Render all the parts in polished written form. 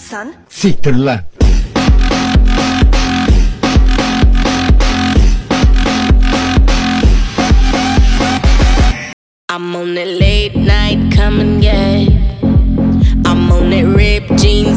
son. Sì, là. I'm on that late night, come and get. I'm on that ripped jeans,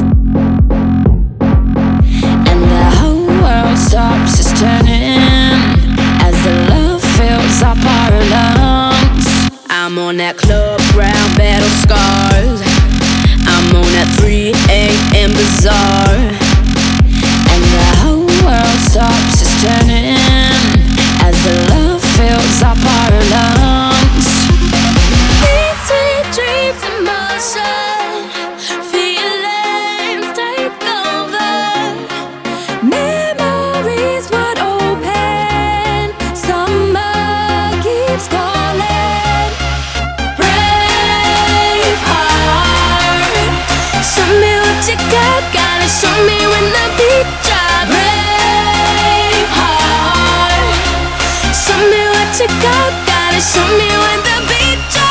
and the whole world stops just turning as the love fills up our lungs. I'm on that club ground, battle scars. I'm on that 3 a.m. bazaar, and the whole world stops just turning as the love fills up our lungs. Sweet dreams in motion, feelings take over. Memories would open, summer keeps calling. Brave heart, show me what you got, gotta show me when the beat drops. Brave heart, show me what you got, gotta show me when the beat drops.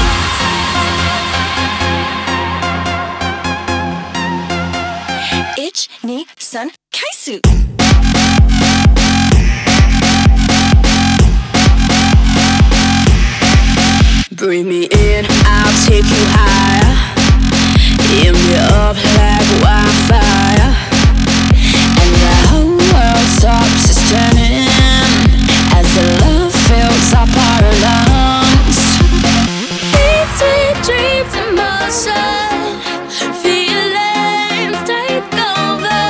Ich, ni, san, kaisu. Bring me in, I'll take you higher. Hit me up like wildfire, and the whole world stops just turning as the love fills up our lungs. Sweet, sweet dreams in motion, feelings take over.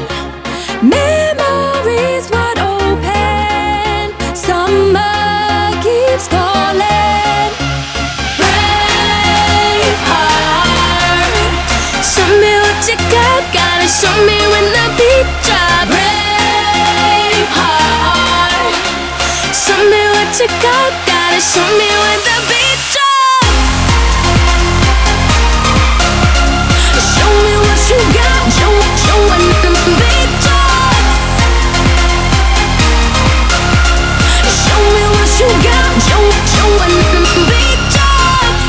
Memories would open, summer keeps calling. Brave heart, show me what you got, gotta show me when the beat drops. Brave heart, show me what you got, gotta show me when the beat drops. Show me what you got, show when the beat drops. Show me what you got, show when the beat drops.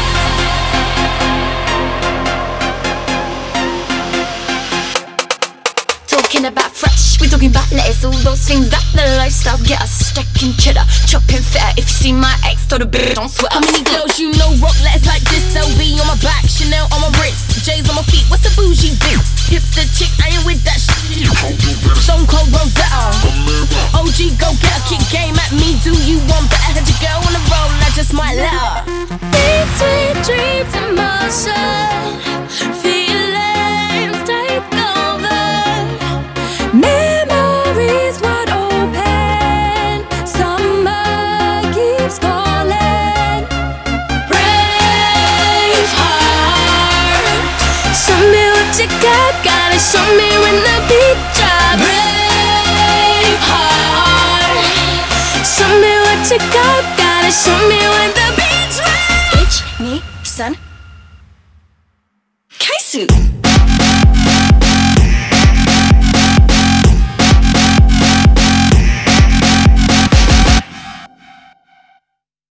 Talking about fresh, we talking about lettuce, all those things that the lifestyle get us. Stacking cheddar, chopping fat. If you see my ex, told a bitch don't sweat. How many girls you know rock lettuce like this? LV on my back, Chanel on my wrist, J's on my feet. What's a bougie bitch? Hipster chick, I ain't with that shit. Stone Cold Rosetta, OG go get a kick game at me. Do you want better? Had your girl on the roll, I just might let her. Sweet, sweet dreams in motion, feelings take over. Memories would open, summer keeps calling. Brave heart, show me what you got, gotta show me when the beat drops. Brave heart, show me what you got, gotta show me when the beat drops. Ich, ni, san, kaisu.